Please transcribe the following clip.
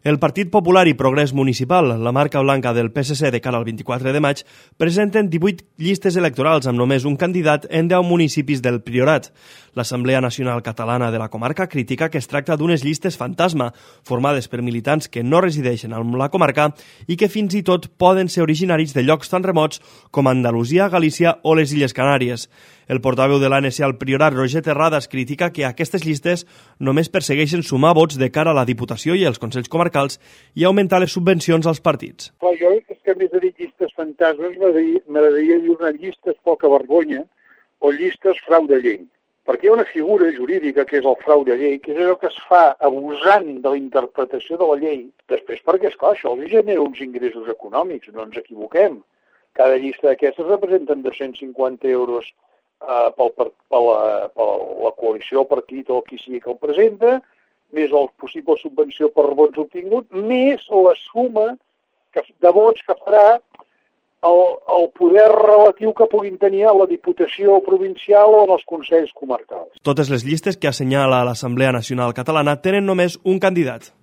El Partit Popular i Progrés Municipal, la marca blanca del PSC de cara al 24 de maig, presenten 18 llistes electorals amb només un candidat en 10 municipis del Priorat. L'Assemblea Nacional Catalana de la comarca critica que es tracta d'unes llistes fantasma, formades per militants que no resideixen en la comarca i que fins i tot poden ser originaris de llocs tan remots com Andalusia, Galícia o les Illes Canàries. El portaveu de l'ANC al Priorat, Roger Terradas, critica que aquestes llistes només persegueixen sumar vots de cara a la Diputació i als Consells Comarcals i augmentar les subvencions als partits. Clar, jo és que a més de dir llistes fantasmes m'agradaria dir una llistes poca vergonya o llistes frau de llei. Perquè hi ha una figura jurídica que és el frau de llei, que és allò que es fa abusant de la interpretació de la llei. Després, perquè, esclar, això els genera uns ingressos econòmics, no ens equivoquem. Cada llista d'aquestes representen 250 euros per la coalició, el partit o qui sigui que el presenta, més la possible subvenció per vots obtinguts, més la suma de vots que farà el poder relatiu que puguin tenir a la Diputació provincial o en els Consells Comarcals. Totes les llistes que assenyala l'Assemblea Nacional Catalana tenen només un candidat.